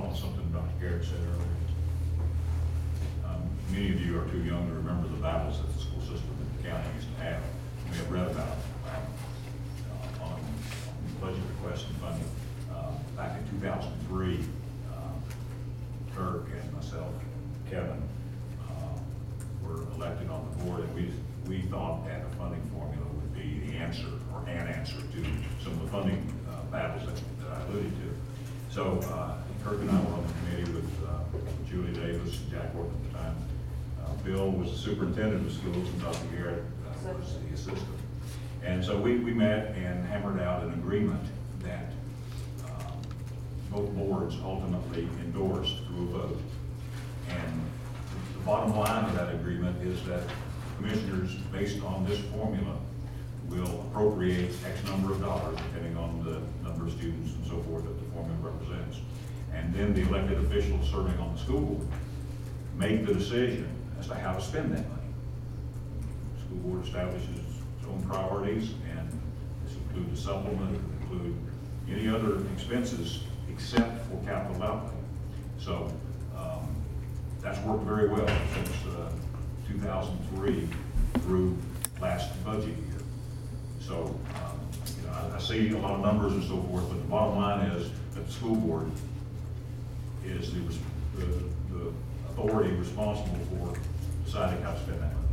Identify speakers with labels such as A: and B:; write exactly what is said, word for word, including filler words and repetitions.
A: on something Doctor Garrett said earlier. Um, many of you are too young to remember the battles that the school system in the county used to have. We have read about um, uh, on, on budget requests and funding. Uh, back in two thousand three, uh, Kirk and myself, Kevin, uh, were elected on the board, and we we thought that a funding formula would be the answer or an answer to some of the funding uh, battles that, that I alluded to. So uh, Kirk and I were on the committee with uh, Julie Davis and Jack Orton at the time. Uh, Bill was the superintendent of schools, and Doctor Garrett uh, was the assistant. And so we, we met and hammered out an agreement that um, both boards ultimately endorsed through a vote. And the bottom line of that agreement is that commissioners, based on this formula, will appropriate X number of dollars, depending on the number of students and so forth that the formula represents. And then the elected officials serving on the school board make the decision as to how to spend that money. The school board establishes its own priorities, and this includes a supplement, it include any other expenses except for capital outlay. So um, that's worked very well since uh, two thousand three through last budget year. So, um, you know, I, I see a lot of numbers and so forth, but the bottom line is that the school board is the, the, the authority responsible for deciding how to spend that money.